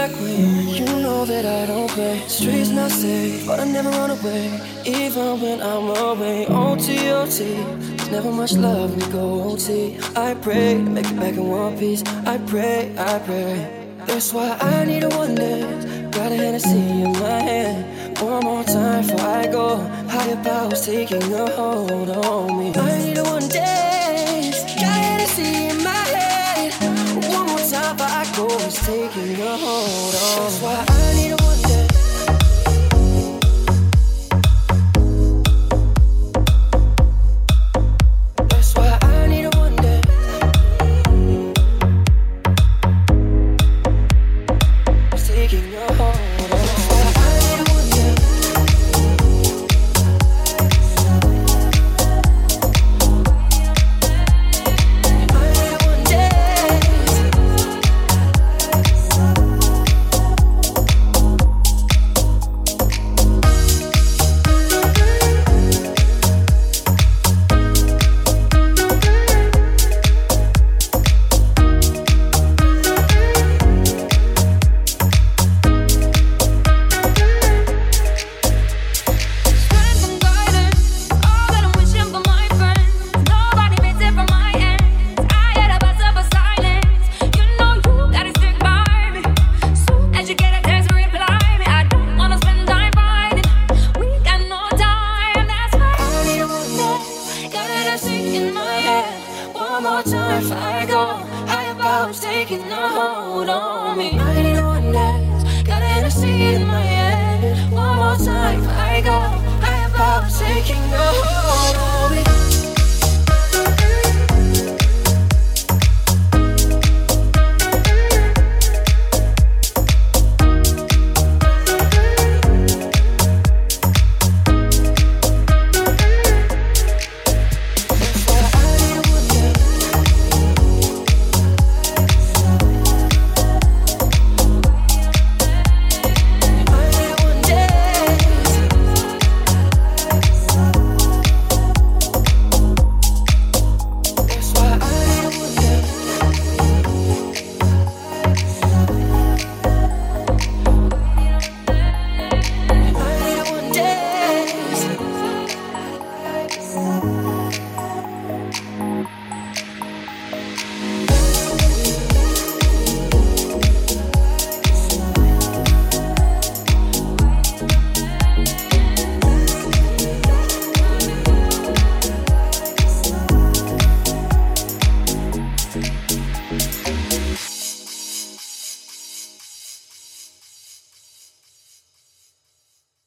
back when you know that I don't play. Streets not safe, but I never run away, even when I'm away. OT, OT, there's never much love when we go OT. I pray to make it back in one piece. I pray, I pray. That's why I need a one dance. Got a Hennessy in my hand. One more time before I go. Higher powers taking a hold on me. I need a one dance. Got a Hennessy in my hand. One more time before I go. It's taking a hold on. That's why I need a one dance. Taking a hold on me. I need one dance. Got a Hennessy in my hand. One more time before I go. I have powers taking a hold on me.